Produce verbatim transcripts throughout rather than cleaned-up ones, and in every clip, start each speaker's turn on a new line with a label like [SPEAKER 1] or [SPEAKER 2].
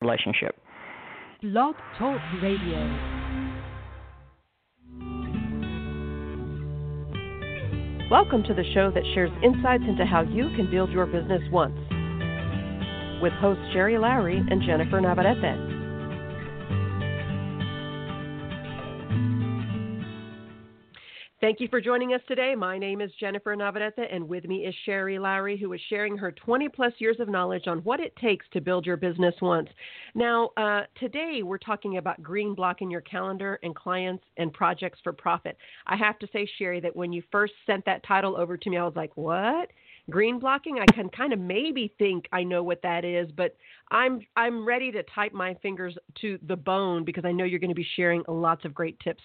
[SPEAKER 1] relationship.
[SPEAKER 2] Blog Talk Radio. Welcome to the show that shares insights into how you can build your business once, with hosts Sherry Lowry and Jennifer Navarrete. Thank you for joining us today. My name is Jennifer Navarrete, and with me is Sherry Lowry, who is sharing her twenty-plus years of knowledge on what it takes to build your business once. Now, uh, today we're talking about green blocking your calendar and clients and projects for profit. I have to say, Sherry, that when you first sent that title over to me, I was like, what? Green blocking? I can kind of maybe think I know what that is, but I'm I'm ready to type my fingers to the bone because I know you're going to be sharing lots of great tips.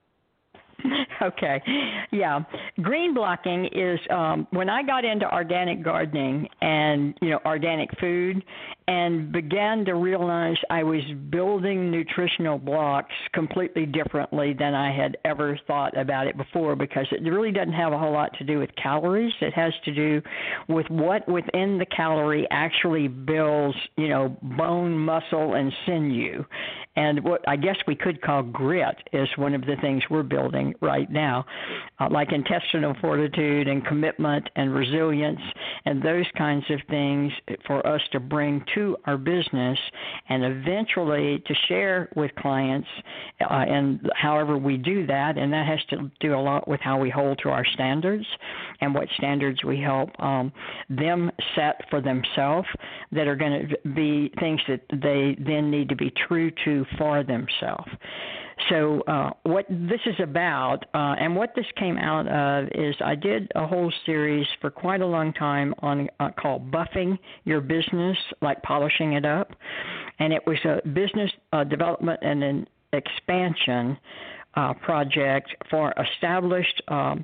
[SPEAKER 1] Okay. Yeah. Green blocking is um, when I got into organic gardening and, you know, organic food and began to realize I was building nutritional blocks completely differently than I had ever thought about it before, because it really doesn't have a whole lot to do with calories. It has to do with what within the calorie actually builds, you know, bone, muscle, and sinew. And what I guess we could call grit is one of the things we're building right now, uh, like intestinal fortitude and commitment and resilience and those kinds of things for us to bring to our business and eventually to share with clients, uh, and however we do that. And that has to do a lot with how we hold to our standards and what standards we help um, them set for themselves that are going to be things that they then need to be true to for themselves. So uh, what this is about, uh, and what this came out of, is I did a whole series for quite a long time on uh, called Buffing Your Business, like polishing it up, and it was a business uh, development and an expansion uh, project for established um,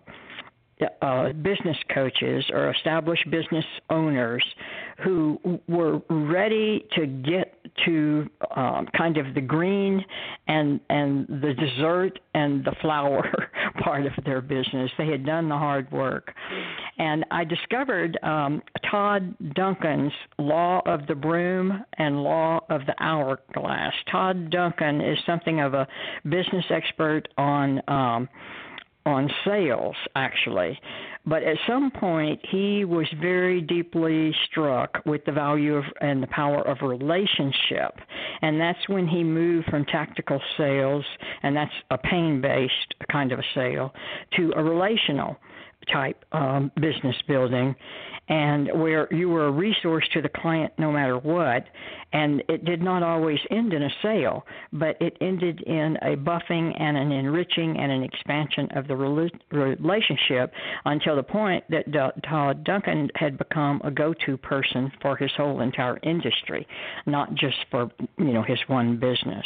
[SPEAKER 1] Uh, business coaches or established business owners who were ready to get to um, kind of the green and and the dessert and the flower part of their business. They had done the hard work. And I discovered um, Todd Duncan's Law of the Broom and Law of the Hourglass. Todd Duncan is something of a business expert on um, on sales, actually. But at some point, he was very deeply struck with the value of and the power of relationship. And that's when he moved from tactical sales, and that's a pain-based kind of a sale, to a relational type um, business building, and where you were a resource to the client no matter what. And it did not always end in a sale, but it ended in a buffing and an enriching and an expansion of the rela- relationship until the point that D- Todd Duncan had become a go-to person for his whole entire industry, not just for, you know, his one business.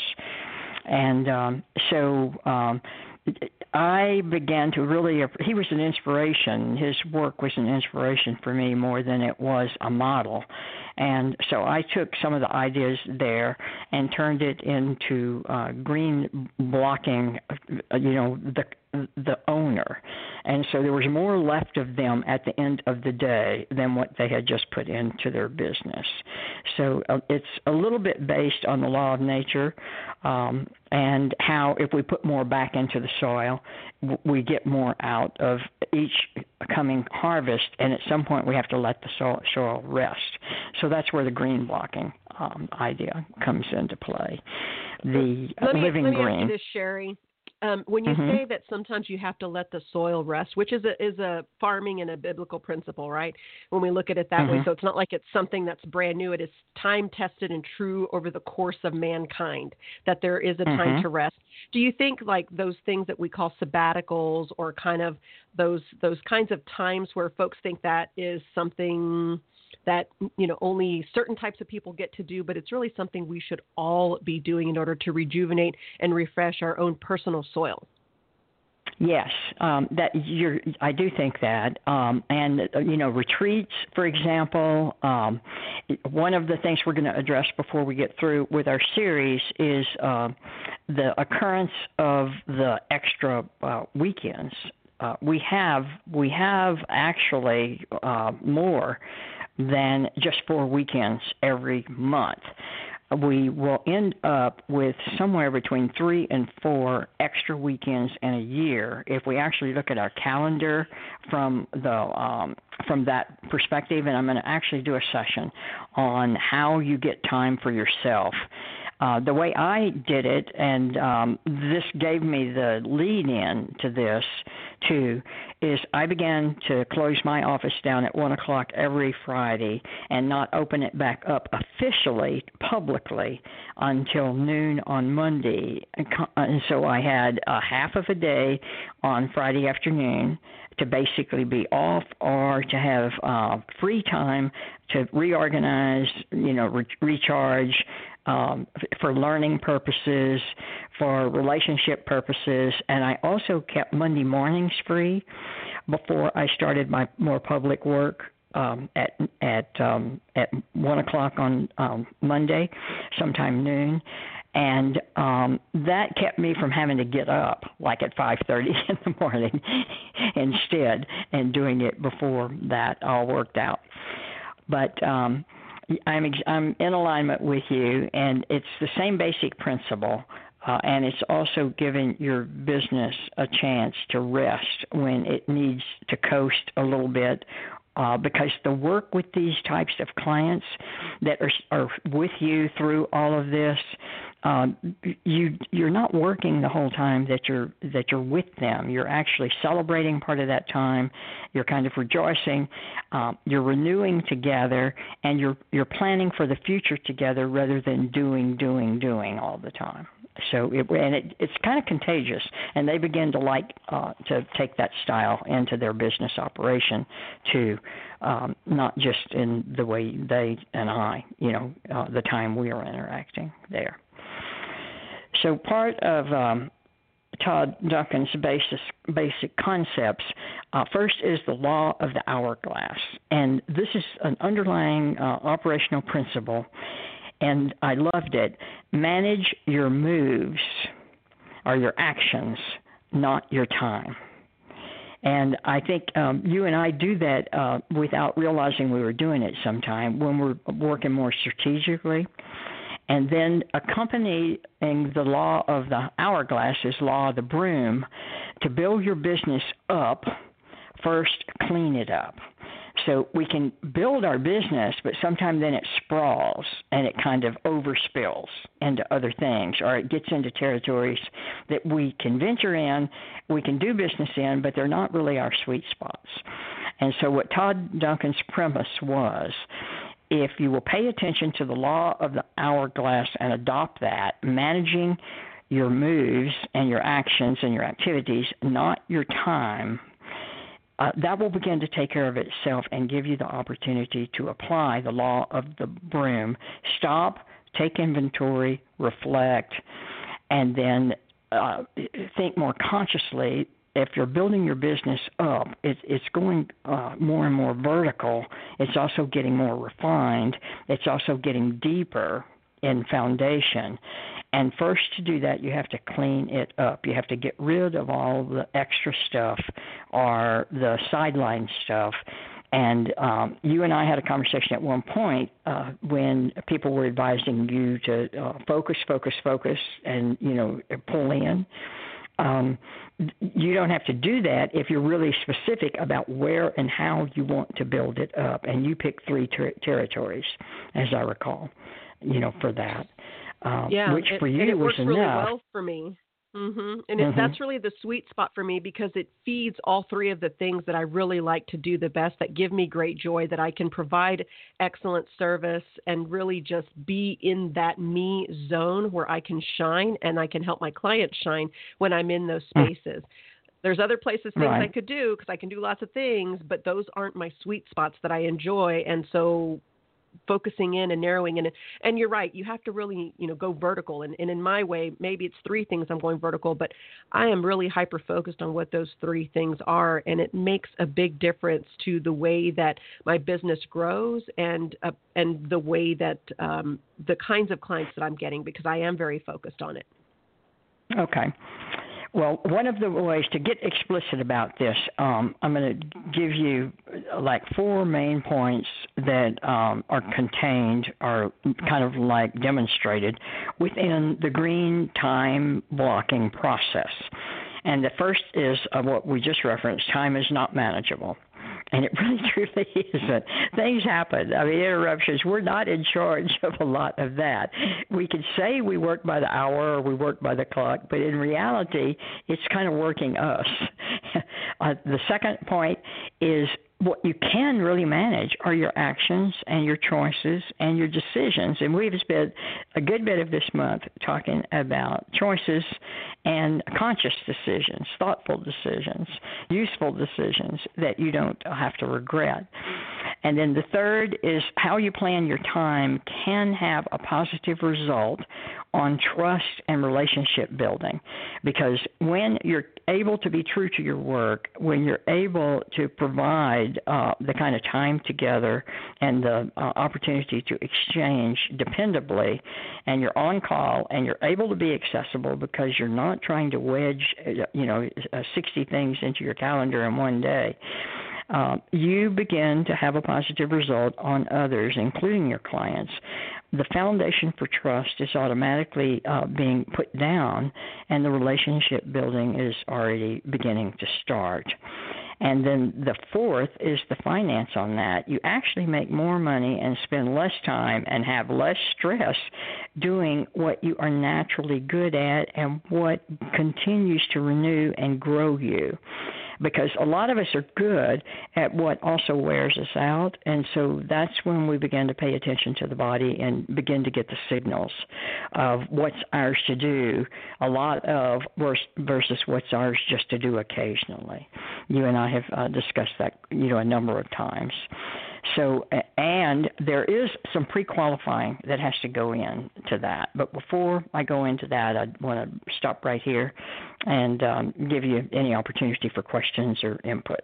[SPEAKER 1] And um, so um, I began to really, he was an inspiration. His work was an inspiration for me more than it was a model. And so I took some of the ideas there and turned it into uh, green blocking, uh, you know, the the owner. And so there was more left of them at the end of the day than what they had just put into their business. So uh, it's a little bit based on the law of nature um, and how if we put more back into the soil, w- we get more out of each coming harvest, and at some point we have to let the soil, soil rest. So that's where the green blocking um, idea comes into play. The
[SPEAKER 2] let me,
[SPEAKER 1] living
[SPEAKER 2] let me
[SPEAKER 1] green.
[SPEAKER 2] ask you this, Sherry. Um, when you
[SPEAKER 1] mm-hmm.
[SPEAKER 2] say that sometimes you have to let the soil rest, which is a, is a farming and a biblical principle, right? When we look at it that
[SPEAKER 1] mm-hmm.
[SPEAKER 2] way. So it's not like it's something that's brand new. It is time tested and true over the course of mankind, that there is a
[SPEAKER 1] mm-hmm.
[SPEAKER 2] time to rest. Do you think like those things that we call sabbaticals or kind of those those kinds of times where folks think that is something that, you know, only certain types of people get to do, but it's really something we should all be doing in order to rejuvenate and refresh our own personal soil?
[SPEAKER 1] Yes, um, that you're, I do think that, um, and uh, you know, retreats, for example. Um, one of the things we're going to address before we get through with our series is uh, the occurrence of the extra uh, weekends. Uh, we have we have actually uh, more than just four weekends every month. we will end up with somewhere between three and four extra weekends in a year if we actually look at our calendar from the um, from that perspective. And I'm going to actually do a session on how you get time for yourself. Uh, the way I did it, and um, this gave me the lead in to this too, is I began to close my office down at one o'clock every Friday and not open it back up officially, publicly, until noon on Monday. And so I had a half of a day on Friday afternoon to basically be off or to have uh, free time to reorganize, you know, re- recharge, Um, for learning purposes, for relationship purposes, and I also kept Monday mornings free before I started my more public work um, at at um, at one o'clock on um, Monday, sometime noon, and um, that kept me from having to get up like at five thirty in the morning instead, and doing it before that all worked out, but. Um, I'm I'm in alignment with you, and it's the same basic principle, uh, and it's also giving your business a chance to rest when it needs to coast a little bit, uh, because the work with these types of clients that are are with you through all of this, um, you you're not working the whole time that you're that you're with them. You're actually celebrating part of that time. You're kind of rejoicing. Um, you're renewing together, and you're you're planning for the future together rather than doing, doing, doing all the time. So it, and it, it's kind of contagious, and they begin to like uh, to take that style into their business operation too, um, not just in the way they and I, you know, uh, the time we are interacting there. So part of um, Todd Duncan's basic, basic concepts, uh, first is the law of the hourglass. And this is an underlying uh, operational principle, and I loved it. Manage your moves or your actions, not your time. And I think um, you and I do that uh, without realizing we were doing it sometime when we're working more strategically. And then accompanying the law of the hourglass is law of the broom. To build your business up, first clean it up. So we can build our business, but sometimes then it sprawls and it kind of overspills into other things, or it gets into territories that we can venture in, we can do business in, but they're not really our sweet spots. And so what Todd Duncan's premise was, if you will pay attention to the law of the hourglass and adopt that, managing your moves and your actions and your activities, not your time, uh, that will begin to take care of itself and give you the opportunity to apply the law of the broom. Stop, take inventory, reflect, and then uh, think more consciously. If you're building your business up, it, it's going uh, more and more vertical. It's also getting more refined. It's also getting deeper in foundation. And first to do that, you have to clean it up. You have to get rid of all the extra stuff or the sideline stuff. And um, you and I had a conversation at one point uh, when people were advising you to uh, focus, focus, focus, and, you know, pull in. Um, you don't have to do that if you're really specific about where and how you want to build it up. And you pick three ter- territories, as I recall, you know, for that. Um,
[SPEAKER 2] yeah,
[SPEAKER 1] which for
[SPEAKER 2] it,
[SPEAKER 1] you
[SPEAKER 2] and it
[SPEAKER 1] was
[SPEAKER 2] works
[SPEAKER 1] enough.
[SPEAKER 2] really well for me. Mm-hmm. And
[SPEAKER 1] mm-hmm.
[SPEAKER 2] it, that's really the sweet spot for me, because it feeds all three of the things that I really like to do the best, that give me great joy, that I can provide excellent service and really just be in that me zone where I can shine and I can help my clients shine when I'm in those spaces. Mm. There's other places, things right. I could do, because I can do lots of things, but those aren't my sweet spots that I enjoy. And so focusing in and narrowing in. And you're right, you have to really, you know, go vertical. And, and in my way, maybe it's three things I'm going vertical, but I am really hyper-focused on what those three things are. And it makes a big difference to the way that my business grows and uh, and the way that um, the kinds of clients that I'm getting, because I am very focused on it.
[SPEAKER 1] Okay. Well, one of the ways to get explicit about this, um, I'm going to give you uh, like four main points that um, are contained or kind of like demonstrated within the green time blocking process. And the first is uh, what we just referenced: time is not manageable. And it really truly isn't. Things happen. I mean, interruptions, we're not in charge of a lot of that. We could say we work by the hour or we work by the clock, but in reality, it's kind of working us. uh, the second point is what you can really manage are your actions and your choices and your decisions. And we've spent a good bit of this month talking about choices and conscious decisions, thoughtful decisions, useful decisions that you don't have to regret. And then the third is how you plan your time can have a positive result on trust and relationship building. Because when you're able to be true to your work, when you're able to provide uh, the kind of time together and the uh, opportunity to exchange dependably, and you're on call and you're able to be accessible because you're not trying to wedge, you know, sixty things into your calendar in one day, Uh, you begin to have a positive result on others, including your clients. The foundation for trust is automatically uh, being put down, and the relationship building is already beginning to start. And then the fourth is the finance on that. You actually make more money and spend less time and have less stress doing what you are naturally good at and what continues to renew and grow you. Because a lot of us are good at what also wears us out, and so that's when we begin to pay attention to the body and begin to get the signals of what's ours to do, a lot of versus what's ours just to do occasionally. You and I have uh, discussed that, you know, a number of times. So, and there is some pre-qualifying that has to go into that. But before I go into that, I want to stop right here and um, give you any opportunity for questions or input.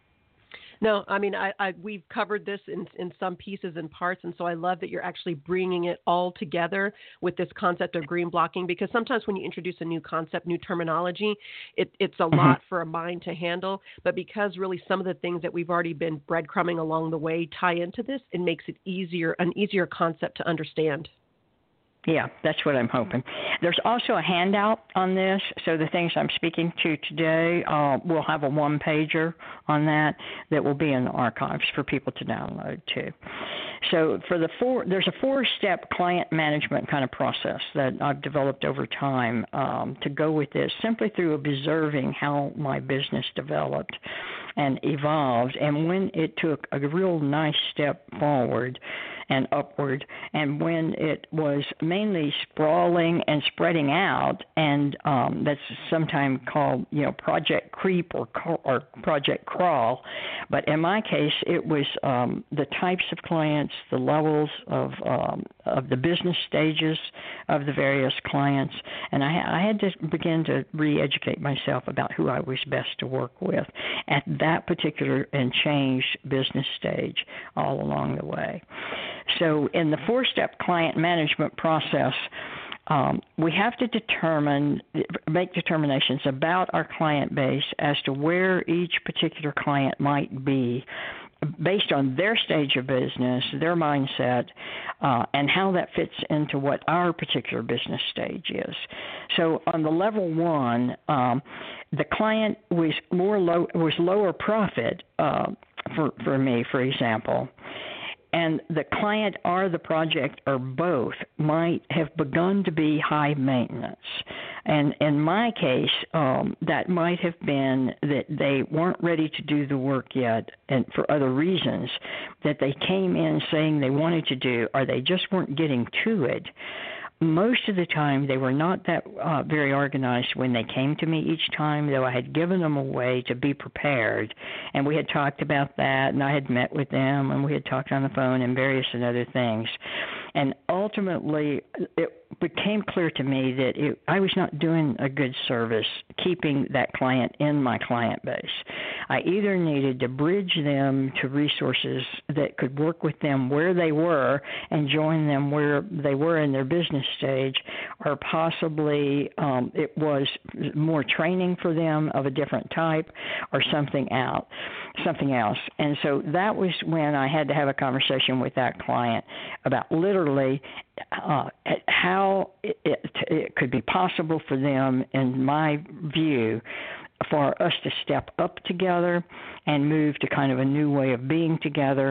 [SPEAKER 2] No, I mean, I, I we've covered this in, in some pieces and parts, and so I love that you're actually bringing it all together with this concept of green blocking, because sometimes when you introduce a new concept, new terminology, it, it's a mm-hmm. lot for a mind to handle, but because really some of the things that we've already been breadcrumbing along the way tie into this, it makes it easier, an easier concept to understand.
[SPEAKER 1] Yeah, that's what I'm hoping. There's also a handout on this, so the things I'm speaking to today, uh, we'll have a one-pager on that that will be in the archives for people to download too. So for the four, there's a four-step client management kind of process that I've developed over time um, to go with this, simply through observing how my business developed and evolved, and when it took a real nice step forward and upward, and when it was mainly sprawling and spreading out, and um, that's sometimes called, you know, project creep or, or project crawl. But in my case, it was um, the types of clients, the levels of um, of the business stages of the various clients, and I, I had to begin to re-educate myself about who I was best to work with at that particular and changed business stage all along the way. So in the four-step client management process, um, we have to determine, make determinations about our client base as to where each particular client might be based on their stage of business, their mindset, uh, and how that fits into what our particular business stage is. So on the level one, um, the client was more low, was lower profit uh, for for me, for example. And the client or the project or both might have begun to be high maintenance. And in my case, um, that might have been that they weren't ready to do the work yet, and for other reasons, that they came in saying they wanted to do, or they just weren't getting to it. Most of the time, they were not that uh, very organized when they came to me each time, though I had given them a way to be prepared. And we had talked about that, and I had met with them, and we had talked on the phone and various and other things. And ultimately, it became clear to me that it, I was not doing a good service keeping that client in my client base. I either needed to bridge them to resources that could work with them where they were and join them where they were in their business stage, or possibly um, it was more training for them of a different type or something out, something else. And so that was when I had to have a conversation with that client about literally uh, how it, it, it could be possible for them, in my view, for us to step up together and move to kind of a new way of being together,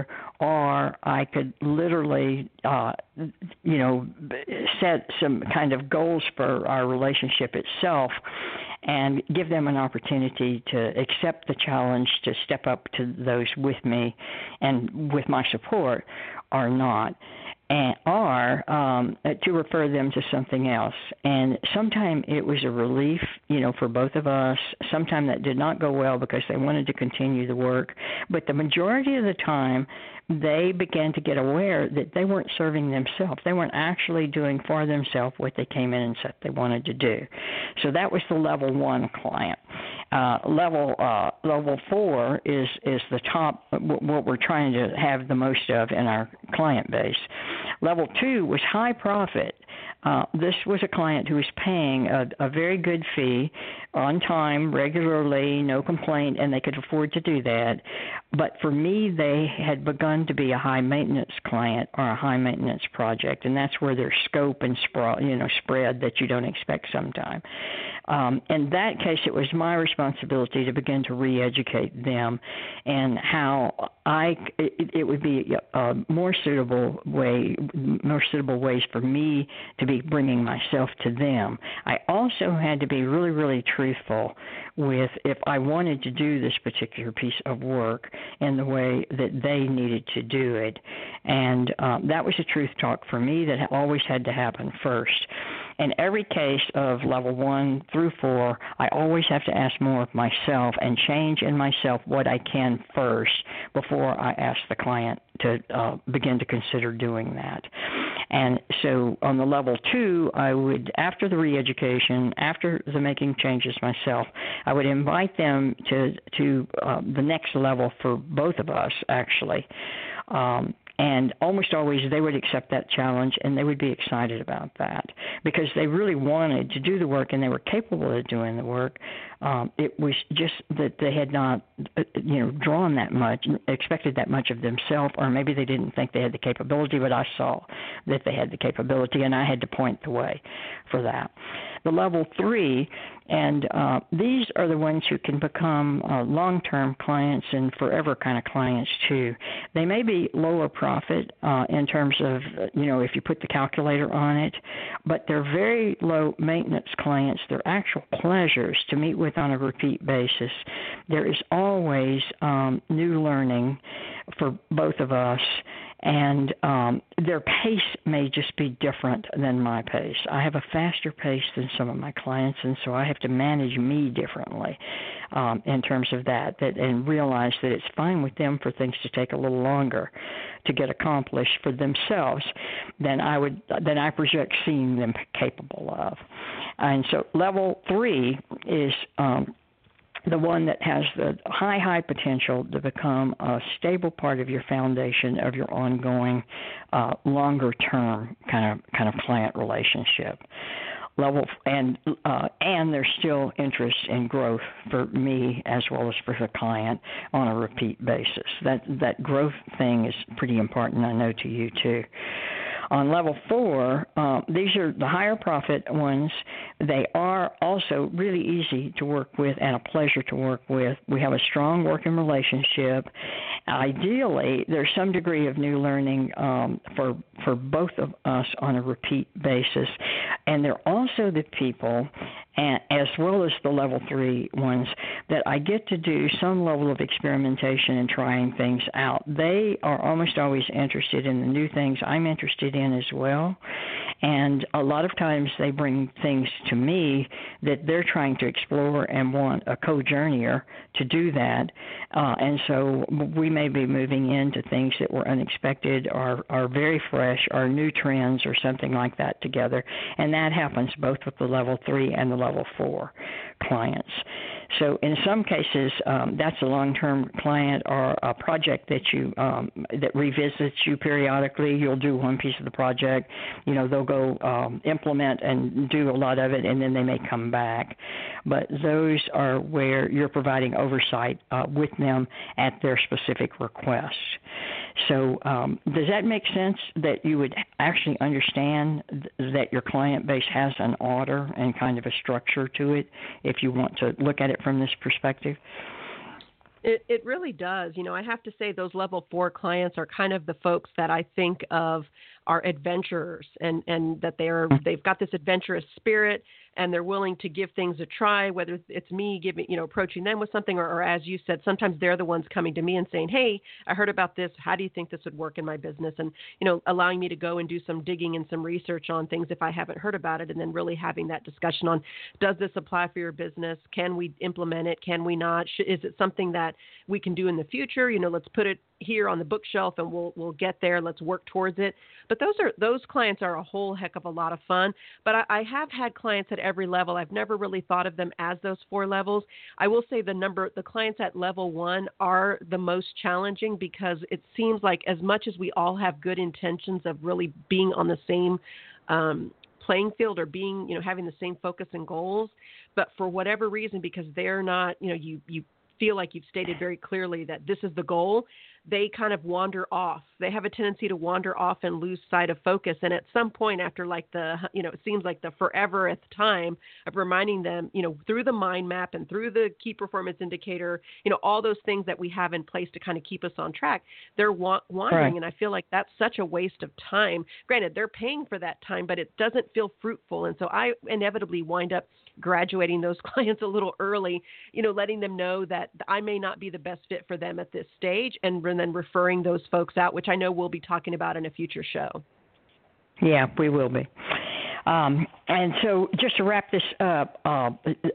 [SPEAKER 1] or I could literally, uh, you know, set some kind of goals for our relationship itself and give them an opportunity to accept the challenge to step up to those with me and with my support, or not. And, or um, to refer them to something else. And sometimes it was a relief, you know, for both of us. Sometimes that did not go well because they wanted to continue the work. But the majority of the time, they began to get aware that they weren't serving themselves. They weren't actually doing for themselves what they came in and said they wanted to do. So that was the level one client. Uh, level uh, level four is, is the top, what we're trying to have the most of in our client base. Level two was high profit. Uh, this was a client who was paying a, a very good fee on time, regularly, no complaint, and they could afford to do that. But for me, they had begun to be a high-maintenance client or a high-maintenance project, and that's where their scope and sprawl, you know, spread that you don't expect sometimes. Um, in that case, it was my responsibility to begin to re-educate them and how I it, it would be a more suitable way, more suitable ways for me to be bringing myself to them. I also had to be really, really truthful with if I wanted to do this particular piece of work in the way that they needed to do it. And um, that was a truth talk for me that always had to happen first. In every case of level one through four, I always have to ask more of myself and change in myself what I can first before I ask the client to uh, begin to consider doing that. And so on the level two, I would, after the re-education, after the making changes myself, I would invite them to, to uh, the next level for both of us, actually. Um, And almost always they would accept that challenge, and they would be excited about that because they really wanted to do the work and they were capable of doing the work. Um, it was just that they had not, you know, drawn that much, expected that much of themselves, or maybe they didn't think they had the capability, but I saw that they had the capability, and I had to point the way for that. The level three, and uh, these are the ones who can become uh, long-term clients and forever kind of clients too. They may be lower profit uh, in terms of, you know, if you put the calculator on it, but they're very low maintenance clients. They're actual pleasures to meet with on a repeat basis. There is always um, new learning for both of us, and um, their pace may just be different than my pace. I have a faster pace than some of my clients, and so I have to manage me differently um, in terms of that, that, and realize that it's fine with them for things to take a little longer to get accomplished for themselves than I would, than I project seeing them capable of. And so level three is um, the one that has the high, high potential to become a stable part of your foundation of your ongoing, uh, longer-term kind of kind of client relationship. Level and uh, and there's still interest in growth for me as well as for the client on a repeat basis. That that growth thing is pretty important, I know, to you too. On level four, uh, these are the higher profit ones. They are also really easy to work with and a pleasure to work with. We have a strong working relationship. Ideally, there's some degree of new learning um, for for both of us on a repeat basis. And they're also the people, and as well as the level three ones, that I get to do some level of experimentation and trying things out. They are almost always interested in the new things I'm interested in as well. And a lot of times they bring things to me that they're trying to explore and want a co-journeyer to do that. Uh, and so we may be moving into things that were unexpected or are very fresh or new trends or something like that together. And that happens both with the level three and the level four clients. So in some cases, um, that's a long-term client or a project that you um, that revisits you periodically. You'll do one piece of the project, you know, they'll go um, implement and do a lot of it, and then they may come back. But those are where you're providing oversight uh, with them at their specific request. So um, does that make sense that you would actually understand th- that your client base has an order and kind of a structure to it if you want to look at it from this perspective?
[SPEAKER 2] It, it really does. You know, I have to say those level four clients are kind of the folks that I think of are adventurers, and, and that they're they've got this adventurous spirit, and they're willing to give things a try, whether it's me giving, you know, approaching them with something, or, or as you said, sometimes they're the ones coming to me and saying, hey, I heard about this. How do you think this would work in my business? And, you know, allowing me to go and do some digging and some research on things if I haven't heard about it, and then really having that discussion on, does this apply for your business? Can we implement it? Can we not? Is it something that we can do in the future? You know, let's put it here on the bookshelf and we'll we'll get there. Let's work towards it. But those are those clients are a whole heck of a lot of fun. But I, I have had clients at every level. I've never really thought of them as those four levels. I will say the number the clients at level one are the most challenging, because it seems like as much as we all have good intentions of really being on the same um, playing field, or being, you know, having the same focus and goals, but for whatever reason, because they're not, you know, you you feel like you've stated very clearly that this is the goal, they kind of wander off. They have a tendency to wander off and lose sight of focus. And at some point after like the, you know, it seems like the foreverth time of reminding them, you know, through the mind map and through the key performance indicator, you know, all those things that we have in place to kind of keep us on track, they're wa- wandering. Right. And I feel like that's such a waste of time. Granted, they're paying for that time, but it doesn't feel fruitful. And so I inevitably wind up graduating those clients a little early, you know, letting them know that I may not be the best fit for them at this stage, and then referring those folks out, which I know we'll be talking about in a future show.
[SPEAKER 1] Yeah, we will be. Um, and so just to wrap this up, uh,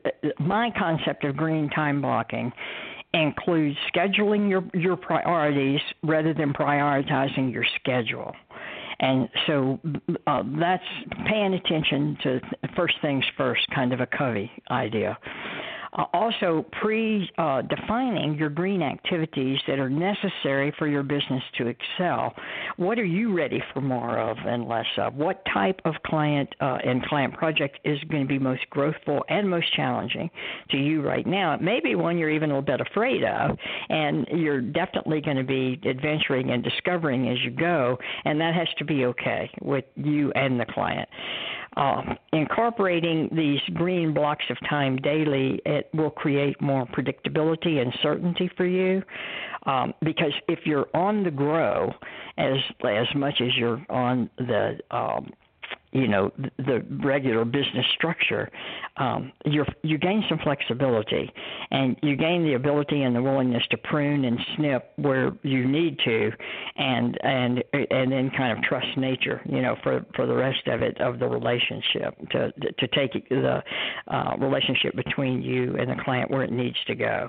[SPEAKER 1] my concept of green time blocking includes scheduling your, your priorities rather than prioritizing your schedule. And so uh, that's paying attention to first things first, kind of a Covey idea. Uh, also, pre-defining uh, your green activities that are necessary for your business to excel. What are you ready for more of and less of? What type of client uh, and client project is going to be most growthful and most challenging to you right now? It may be one you're even a little bit afraid of, and you're definitely going to be adventuring and discovering as you go, and that has to be okay with you and the client. Uh, incorporating these green blocks of time daily, it will create more predictability and certainty for you, um, because if you're on the grow as as much as you're on the um, you know, the regular business structure, um, you you gain some flexibility, and you gain the ability and the willingness to prune and snip where you need to, and and and then kind of trust nature, you know, for, for the rest of it, of the relationship, to to take the uh, relationship between you and the client where it needs to go.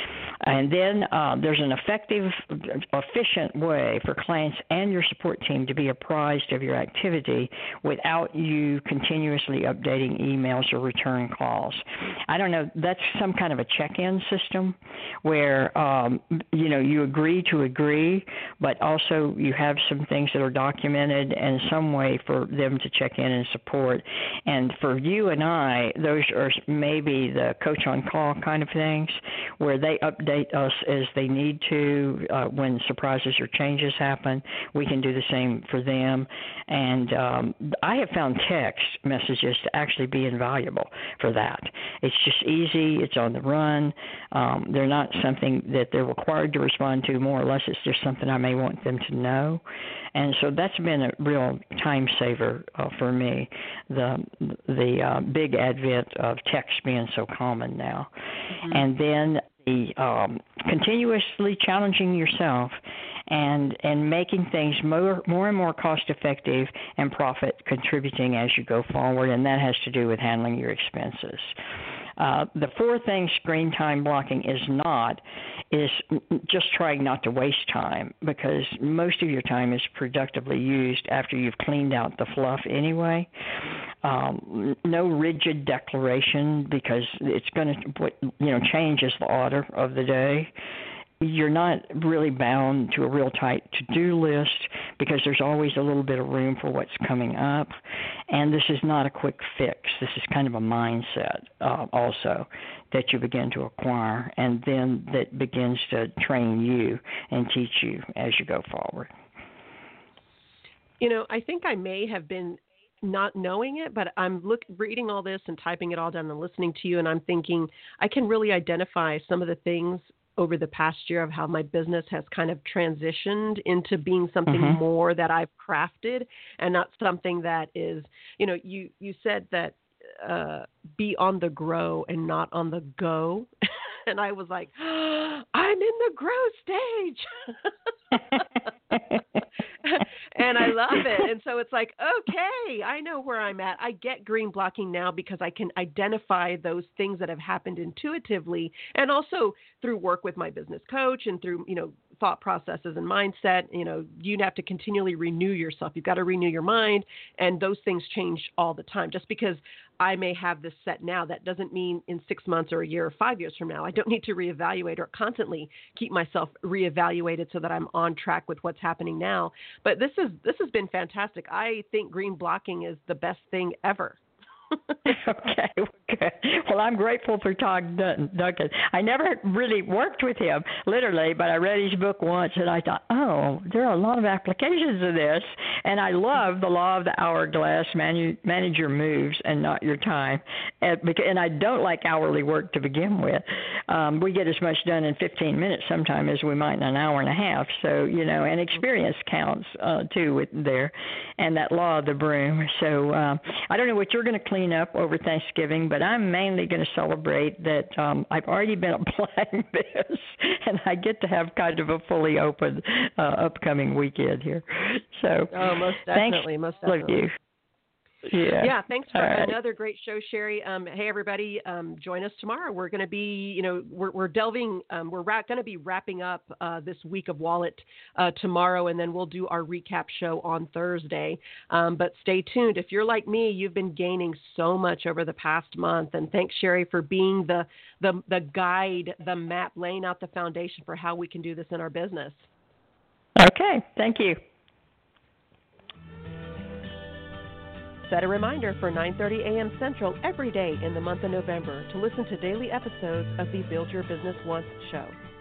[SPEAKER 1] And then uh, there's an effective, efficient way for clients and your support team to be apprised of your activity without you continuously updating emails or return calls. I don't know, that's some kind of a check-in system where, um, you know, you agree to agree, but also you have some things that are documented and some way for them to check in and support. And for you and I, those are maybe the coach on call kind of things where they update us as they need to uh, when surprises or changes happen. We can do the same for them. And um, I have have found text messages to actually be invaluable for that. It's just easy. It's on the run. Um, they're not something that they're required to respond to. More or less, it's just something I may want them to know. And so that's been a real time saver uh, for me, the the uh, big advent of text being so common now. Mm-hmm. And then the um, continuously challenging yourself and and making things more more and more cost effective and profit contributing as you go forward, and that has to do with handling your expenses. Uh, the fourth thing screen time blocking is not is just trying not to waste time, because most of your time is productively used after you've cleaned out the fluff anyway. Um, no rigid declaration, because it's going to you know changes the order of the day. You're not really bound to a real tight to-do list, because there's always a little bit of room for what's coming up. And this is not a quick fix. This is kind of a mindset uh, also that you begin to acquire, and then that begins to train you and teach you as you go forward.
[SPEAKER 2] You know, I think I may have been not knowing it, but I'm look, reading all this and typing it all down and listening to you, and I'm thinking I can really identify some of the things over the past year of how my business has kind of transitioned into being something mm-hmm. more that I've crafted, and not something that is, you know, you, you said that uh, be on the grow and not on the go. And I was like, oh, I'm in the grow stage. And I love it. And so it's like, okay, I know where I'm at. I get green blocking now because I can identify those things that have happened intuitively, and also through work with my business coach and through, you know, thought processes and mindset. You know, you have to continually renew yourself. You've got to renew your mind, and those things change all the time. Just because I may have this set now, that doesn't mean in six months or a year or five years from now, I don't need to reevaluate or constantly keep myself reevaluated so that I'm on track with what's happening now. But this is this has been fantastic. I think green blocking is the best thing ever.
[SPEAKER 1] Okay, okay. Well, I'm grateful for Todd Duncan. I never really worked with him, literally, but I read his book once, and I thought, oh, there are a lot of applications of this. And I love the law of the hourglass, manu- manage your moves and not your time. And, and I don't like hourly work to begin with. Um, we get as much done in fifteen minutes sometime as we might in an hour and a half. So, you know, and experience counts, uh, too, with there, and that law of the broom. So um, I don't know what you're going to clean up over Thanksgiving, but I'm mainly going to celebrate that um, I've already been applying this, and I get to have kind of a fully open uh, upcoming weekend here. So,
[SPEAKER 2] oh, most definitely,
[SPEAKER 1] thanks
[SPEAKER 2] most definitely.
[SPEAKER 1] All of you. Yeah.
[SPEAKER 2] Yeah. Thanks for
[SPEAKER 1] right.
[SPEAKER 2] another great show, Sherry. Um, hey, everybody, um, join us tomorrow. We're going to be, you know, we're, we're delving, um, we're ra- going to be wrapping up uh, this week of Wallet uh, tomorrow, and then we'll do our recap show on Thursday. Um, but stay tuned. If you're like me, you've been gaining so much over the past month, and thanks, Sherry, for being the the the guide, the map, laying out the foundation for how we can do this in our business.
[SPEAKER 1] Okay. Thank you.
[SPEAKER 2] Set a reminder for nine thirty a.m. Central every day in the month of November to listen to daily episodes of the Build Your Business Once show.